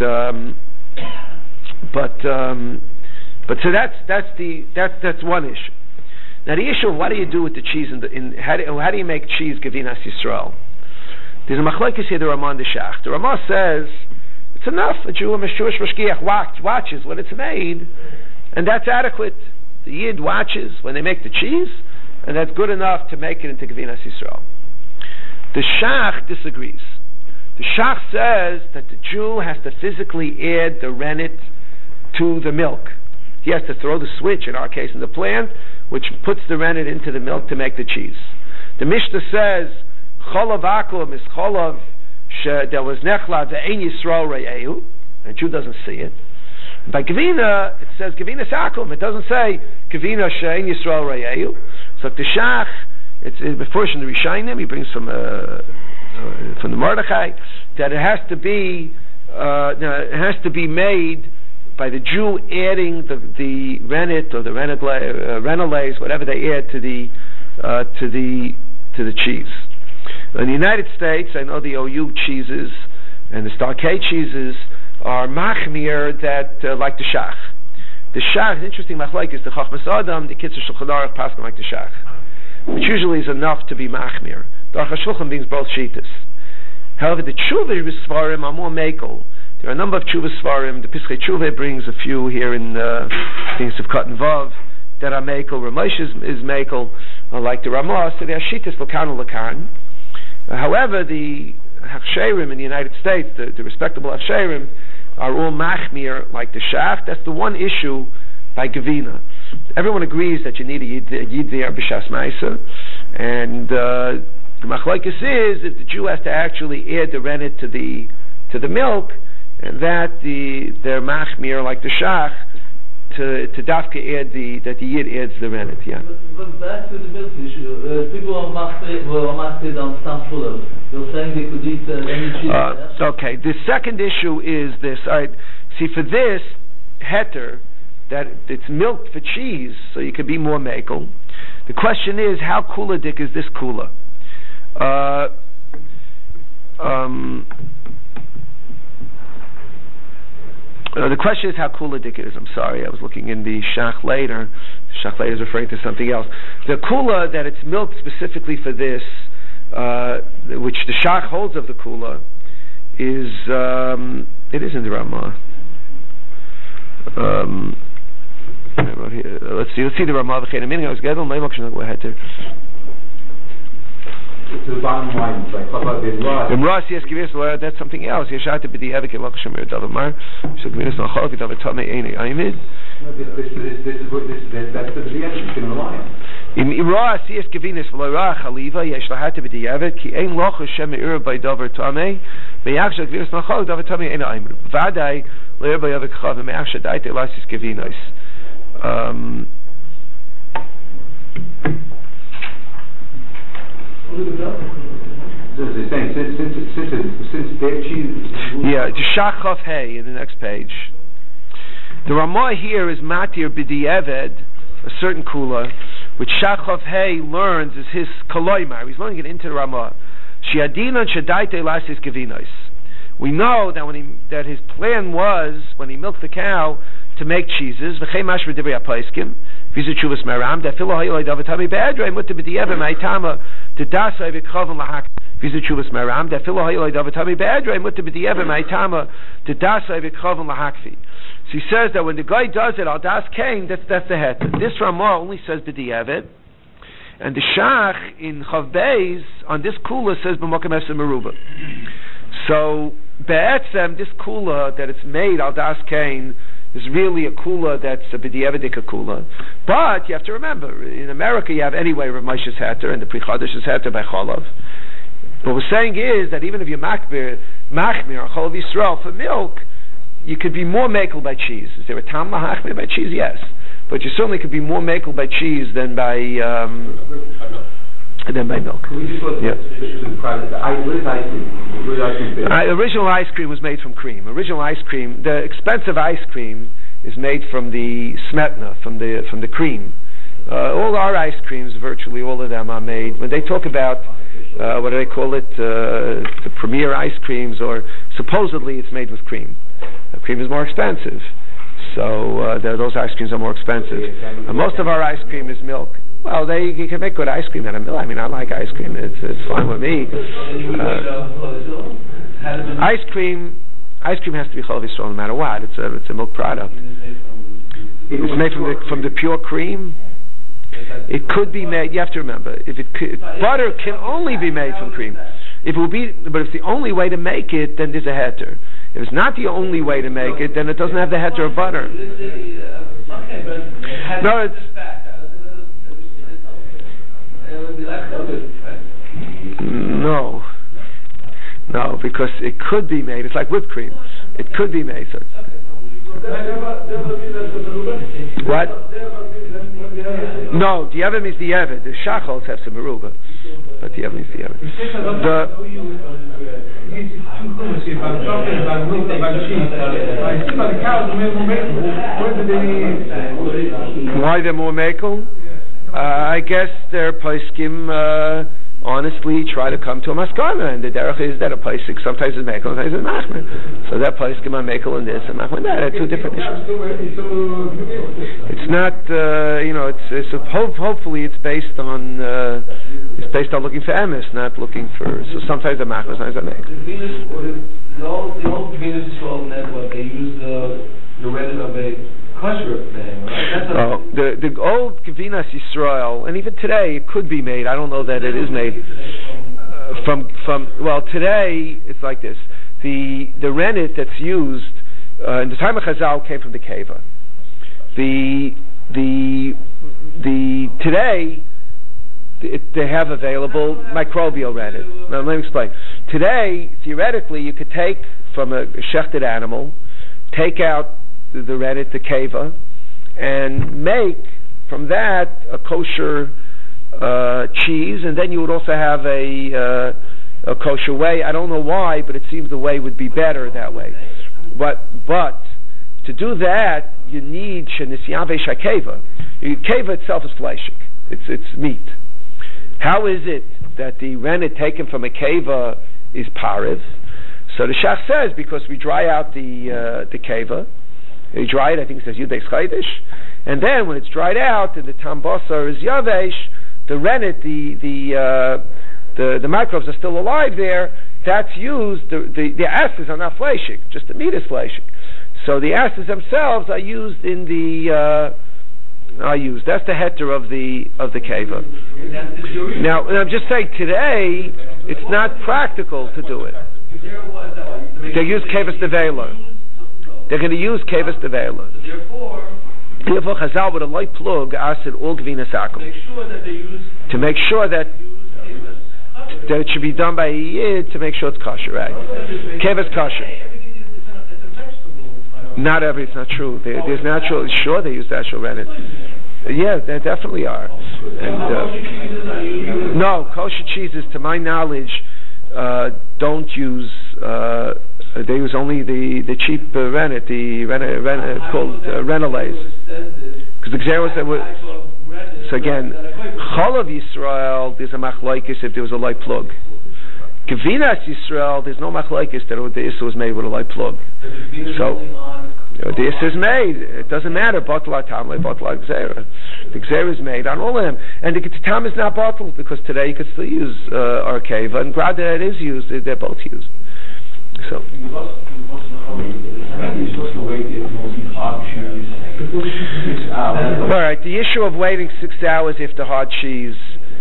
so that's one issue. Now the issue of what do you do with the cheese how do you make cheese Gevinas Yisrael? There's a machlokes here, the Ramah and the Shach. The Ramah says it's enough. A Jew, a Jewish mashkiach watches when it's made, and that's adequate. The Yid watches when they make the cheese, and that's good enough to make it into Gevinas Yisrael. The Shach disagrees. The Shach says that the Jew has to physically add the rennet to the milk. He has to throw the switch, in our case in the plant, which puts the rennet into the milk to make the cheese. The Mishnah says Cholav akum is cholav that was nechla ve'ein Yisrael re'ehu, and Jew doesn't see it. By Gevina, it says Gevina sakum. It doesn't say Gevina she'ein Yisrael re'ehu. So the Shach, it's first in the Rishayim, he brings from the Mordechai, that it has to be made by the Jew adding the rennet or the renolase, whatever they add to the cheese. In the United States, I know the OU cheeses and the Starcade cheeses are machmir that like the Shach. The Shach is interesting. Machlokes is the Chachmas Adam, the Kitzur Shulchan Aruch paskin like the Shach, which usually is enough to be machmir. The Aruch HaShulchan brings both shitas. However, the Tshuva Svarim are more makel. There are a number of Tshuva Svarim. The Pischei Tshuva brings a few here in things of Kat and Vav that are makel. Ramesh is makel, like the Ramah. So there are shitas lakan and lakan. However, the Hachsherim in the United States, the respectable Hachsherim, are all machmir like the shach. That's the one issue by Gevina. Everyone agrees that you need a yid there b'shas ma'isa, and the machlokes is if the Jew has to actually add the rennet to the milk, and that they're machmir like the shach to dafka add that the yid adds the rennet. Yeah. But back to the milk issue, people are machmir on stam fuller. They're saying they could eat any cheese. Okay. The second issue is this. All right. See, for this heter, that it's milked for cheese, so you could be more makel. The question is, how kuladik is this kula? The question is how kuladik it is. I'm sorry, I was looking in the shach later. The shach later is referring to something else. The kula that it's milked specifically for this, which the shach holds of the kula, is it is in the Ramah. Let's see the Ramah. To the bottom line, it's like that's something else. This is that's the you can rely on. In Ira Asiyas Gevinis V'Loira Chaliva Yesh Lahat B'Diavad Ki Ein Loch Hashem Me'ir By Davar Tamei Me'ach Shel Gevinis Nachal Davar Tamei Ein Aimer V'Adai Le'ir By Yavet Chav Me'ach Shel Daite Lasis Gevinis. So they're saying since their cheese. Yeah, Shachov Hey in the next page. The Ramah here is Matir B'Diavad, a certain kula, which Shachov Hey learns is his koloimar. He's learning it into the Ramah. Shiadinon Shadaite Lasis Gevinos. We know that his plan was, when he milked the cow, to make cheeses. V'chei mashver divrei hapaiskim. Vizu chuvas meram. Dafilo hayolei davatami be'edrei mutter b'di'evim ha'itama t'dasai v'kchavan lahak. Vizu chuvas meram. Dafilo hayolei davatami be'edrei mutter b'di'evim ha'itama t'dasai v'kchavan lahakvi. So he says that when the guy does it, al das kain, that's the het. This Ramah only says b'di'evim, and the shach in Chav Beis on this kula says b'mokem esem meruba. So be'etzem, this kula that it's made al das kain is really a kula that's a b'di'evedika kula. But you have to remember, in America you have anyway Rav Moshe's heter and the Pri Chadash's heter by Cholav. What we're saying is that even if you're machmir or Cholav Yisrael for milk, you could be more makel by cheese. Is there a tam mahachmir by cheese? Yes. But you certainly could be more makel by cheese than by milk. Can we just look at what is ice cream? Original ice cream was made from cream. Original ice cream, the expensive ice cream is made from the smetna, from the cream. All our ice creams, virtually all of them, are made. When they talk about what do they call it, the premier ice creams, or supposedly it's made with cream. Cream is more expensive, so those ice creams are more expensive. Most of our ice cream is milk. Well, you can make good ice cream out of milk. I mean, I like ice cream. It's fine with me. Ice cream has to be Cholav Yisrael no matter what. It's a milk product. It's made from the pure cream. It could be made. You have to remember, butter can only be made from cream. But if it's the only way to make it, then there's a heter. If it's not the only way to make it, then it doesn't have the heter of butter. No, it's. No, because it could be made. It's like whipped cream. It could be made. So what? No, the Yevet means the Yevet. The Shachos have some meruba, but the Yevet means the Yevet. Why they're more makel? I guess their poskim honestly try to come to a maskana, and the derech is that a posik sometimes is makel, sometimes is machmer. So that poskim are makel in this and machmer in that. Are two different issues. It's not, hopefully it's based on looking for emes, not looking for. So sometimes they're machmer, sometimes they're makel. The old Venus Yisrael network, they use the rennet of a kosher thing, right? The old Gevinas Yisrael, and even today it could be made. I don't know that it is made. Well, today it's like this. The rennet that's used in the time of Chazal came from the keva. Today they have available microbial rennet. Now let me explain. Today, theoretically, you could take from a shechted animal, take out the rennet, the keva, and make from that a kosher cheese, and then you would also have a kosher whey. I don't know why, but it seems the whey would be better that way. But to do that, you need shenisyave shakeva. Keva itself is fleshik. It's meat. How is it that the rennet taken from a keva is pariv? So the Shach says because we dry out the keva, you dry it. I think it says Yudei Chaydish, and then when it's dried out and the tam basar is yavesh, the rennet, the microbes are still alive there. That's used. The acids are not fleshik, just the meat is fleshik. So the acids themselves are used in the. That's the heter of the keva. Now I'm just saying today it's not practical to do it. They use kevas devela. They're going to use kevas devela. Therefore, Chazal with a light plug acid all gvinas akum to make sure that it should be done by a yid to make sure it's kosher, right? Kevas kosher. Not every. It's not true. There's natural. Sure, they use natural rennet. Yeah, there definitely are. And no, kosher cheeses, to my knowledge, don't use. They use only the cheap rennet. The rennet called renelais. Because the Xeros that were. So again, Chalav Yisrael, there's a machlokes if there was a light plug. Gevinas Yisrael, there's no machlokes that the issa was made with a light plug. So the issa is made. It doesn't matter. Botla tamle, botla gzera. The gzera is made on all of them, and the tam is not bottled because today you could still use arkeva, and grad that is used. They're both used. So. All right. The issue of waiting 6 hours after hard cheese.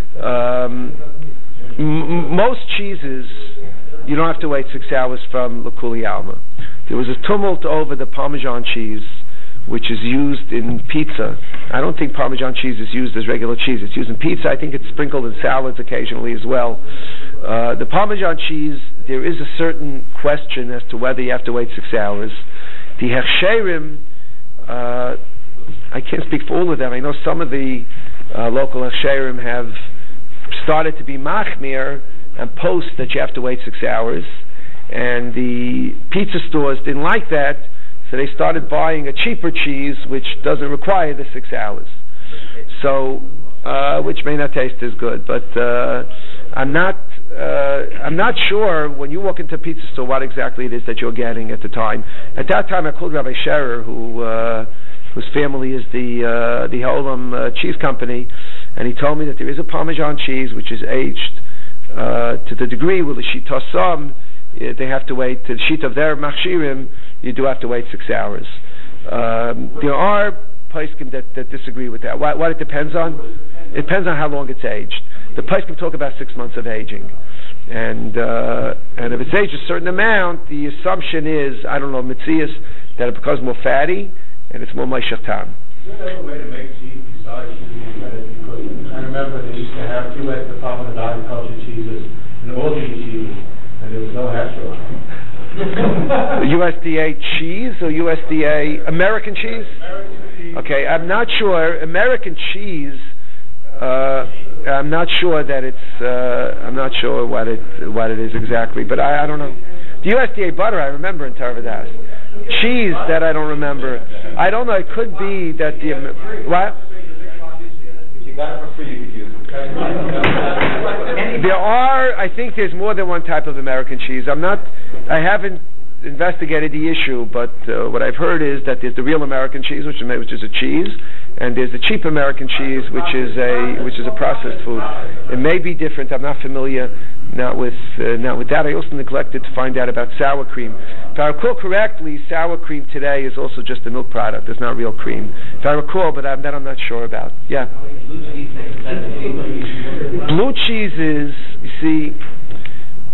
Most cheeses, you don't have to wait 6 hours from L'Kuli Alma. There was a tumult over the Parmesan cheese, which is used in pizza. I don't think Parmesan cheese is used as regular cheese. It's used in pizza. I think it's sprinkled in salads occasionally as well. The Parmesan cheese, there is a certain question as to whether you have to wait 6 hours. The Hechsherim, I can't speak for all of them. I know some of the local Hechsherim have started to be machmir and post that you have to wait 6 hours, and the pizza stores didn't like that, so they started buying a cheaper cheese which doesn't require the 6 hours. So, which may not taste as good, but I'm not sure when you walk into a pizza store what exactly it is that you're getting at the time. At that time, I called Rabbi Scherer, whose family is the Olam cheese company, and he told me that there is a Parmesan cheese which is aged to the degree where the shitasam they have to wait to the sheet of their machshirim. You do have to wait 6 hours. There are poskim that disagree with that. What it depends on? It depends on how long it's aged. The poskim talk about 6 months of aging, and if it's aged a certain amount, the assumption is, I don't know, mitzias, that it becomes more fatty and it's more ma'ishach tam. Is there a way to make cheese besides using rennet? Because I remember they used to have U.S. Department of Agriculture cheeses and all these cheeses, and there was no hassle. USDA cheese or USDA American cheese? American cheese. Okay, I'm not sure. American cheese. I'm not sure that it's. I'm not sure what it is exactly, but I don't know. The USDA butter I remember in Tarvadas. Cheese that I don't remember. I don't know. It could be that the what? If you got it for free, you could use it. There are. I think there's more than one type of American cheese. I haven't investigated the issue, but what I've heard is that there's the real American cheese, which is a cheese, and there's the cheap American cheese, which is a processed food. It may be different. I'm not familiar not with that. I also neglected to find out about sour cream. If I recall correctly, sour cream today is also just a milk product. It's not real cream. If I recall, but that I'm not sure about. Yeah. Blue cheese. Blue cheese is, you see,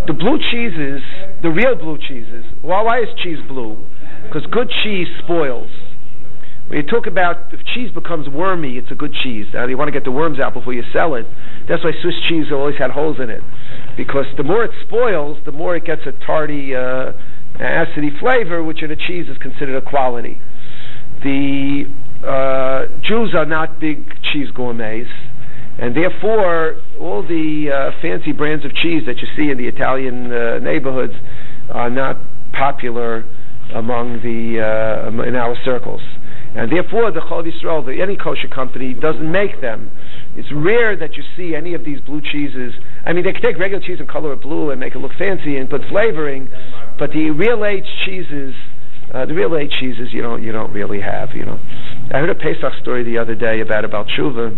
The blue cheeses, the real blue cheeses. Why is cheese blue? Because good cheese spoils. When you talk about if cheese becomes wormy, it's a good cheese. Now you want to get the worms out before you sell it. That's why Swiss cheese always had holes in it, because the more it spoils, the more it gets a tarty, acidy flavor, which in a cheese is considered a quality. The Jews are not big cheese gourmets, and therefore all the fancy brands of cheese that you see in the Italian neighborhoods are not popular among in our circles. And therefore, the Chalav Yisrael, any kosher company, doesn't make them. It's rare that you see any of these blue cheeses. I mean, they can take regular cheese and color it blue and make it look fancy and put flavoring, but the real aged cheeses, you don't really have. I heard a Pesach story the other day about a Baal Tshuva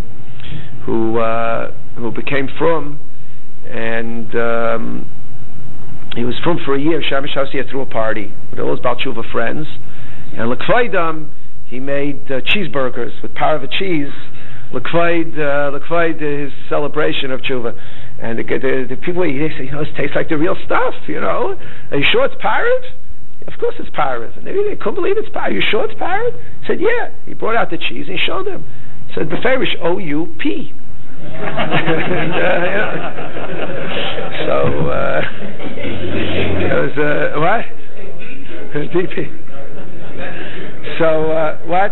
who became frum, and he was frum for a year. Shabbos he threw a party with all his Baal Tshuva friends, and l'kvaidam, he made cheeseburgers with parva cheese, l'kvaid his celebration of tshuva. And the people, they say, it tastes like the real stuff, Are you sure it's parv? Of course it's parv. And they couldn't believe it's parv. Are you sure it's parv? He said, yeah. He brought out the cheese and he showed them. He said, beferish, O-U-P. So, it was, what? It was DP. So, what?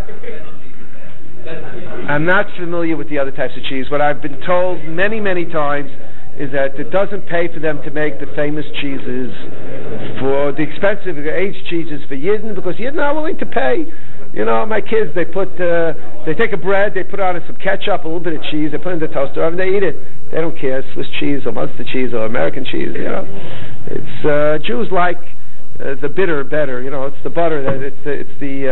I'm not familiar with the other types of cheese. What I've been told many, many times is that it doesn't pay for them to make the famous cheeses, for the expensive aged cheeses for Yidden, because Yidden are willing to pay. My kids, they take a bread, they put on it some ketchup, a little bit of cheese, they put it in the toaster oven, they eat it. They don't care, Swiss cheese or Munster cheese or American cheese, It's, Jews like the bitter better, it's the butter, it's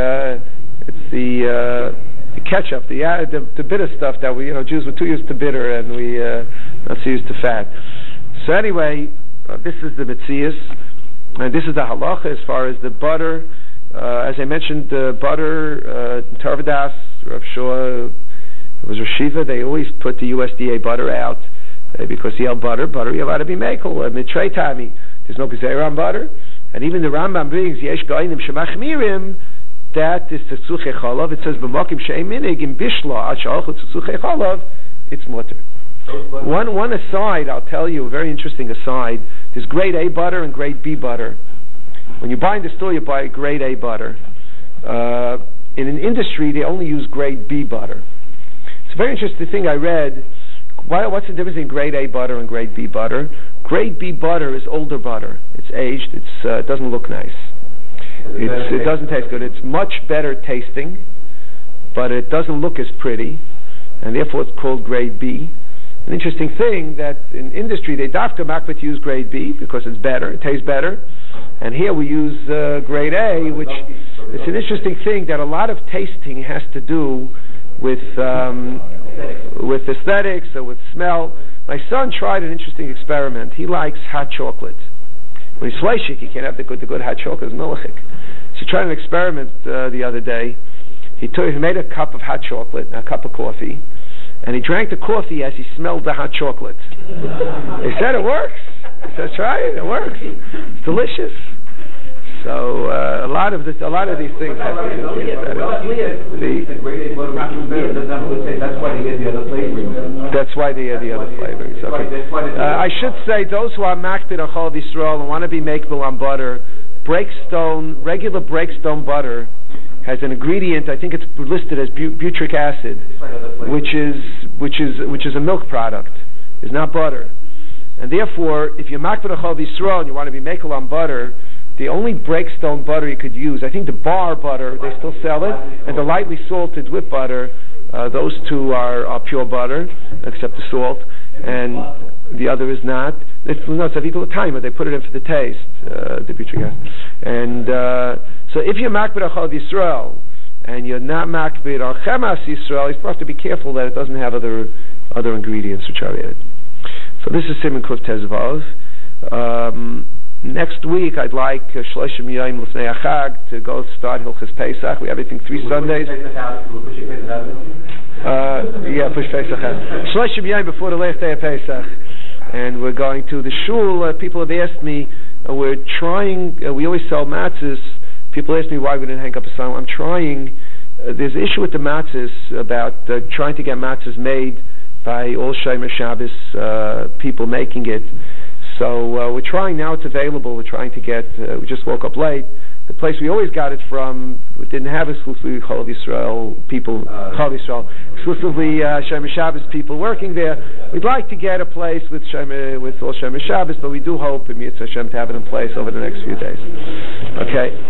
the ketchup, the bitter stuff that we, Jews were too used to bitter and we not so used to fat. So anyway, this is the Metzias, and this is the halacha as far as the butter. As I mentioned, butter, Tarvadas, Rav Shua, it was Rashiva, they always put the USDA butter out because butter you're allowed to be makel, mitrei tami. There's no gezeira on butter. And even the Rambam brings Yesh Gainim Shemachmirim, that is Tzutzuche Chalav. It says B'Makim She'em Minig in Bishla Ad She'alchu Tzutzuche Chalav. It's mutter. One aside, I'll tell you, a very interesting aside. There's grade A butter and grade B butter. When you buy in the store, you buy grade A butter. In an industry, they only use grade B butter. It's a very interesting thing I read. What's the difference in grade A butter and grade B butter? Grade B butter is older butter. It's aged. It doesn't look nice. It doesn't taste good. It's much better tasting, but it doesn't look as pretty, and therefore it's called grade B. An interesting thing that in industry they dafka makbet use grade B because it's better. It tastes better, and here we use grade A, which it's an interesting thing that a lot of tasting has to do with aesthetics or with smell. My son tried an interesting experiment. He likes hot chocolate. When he's fleishik, he can't have the good hot chocolate. It's milchik. So he tried an experiment the other day. He made a cup of hot chocolate, a cup of coffee, and he drank the coffee as he smelled the hot chocolate. He said it works. He said, try it. It works. It's delicious. So a lot of these things have to do with that's why they get the other flavorings. That's why they get the other flavorings. Okay. I should say those who are makbid on Chalav Yisrael and want to be makeable on butter, regular breakstone butter has an ingredient. I think it's listed as butyric acid, which is a milk product. It's not butter, and therefore, if you're makbid on Chalav Yisrael and you want to be makeable on butter, the only breakstone butter you could use, I think the bar butter, they still sell it, and the lightly salted whip butter, those two are pure butter, except the salt, and the other is not. It's Savitol Timer, they put it in for the taste, the butyric acid. And so if you're makbid on Chalav Yisrael, and you're not makbid on Chemas Yisrael, you have to be careful that it doesn't have other ingredients which are added. So this is Siman Kuf Tezvav. Next week, I'd like Shloshim Yom L'fnei Achag to go start Hilchos Pesach. We have, I think, 3 Sundays. Push Pesach out. Shloshim Yom before the last day of Pesach. and we're going to the shul. People have asked me, we're trying, we always sell matzahs. People ask me why we didn't hang up a sign. I'm trying, there's an issue with the matzahs about trying to get matzahs made by all Shomer Shabbos people making it. So we're trying, now it's available. We're trying to get, we just woke up late. The place we always got it from, we didn't have exclusively Chol Yisrael people, exclusively Shomer Shabbos people working there. We'd like to get a place with all Shomer Shabbos, but we do hope in Mitzvah Hashem to have it in place over the next few days. Okay.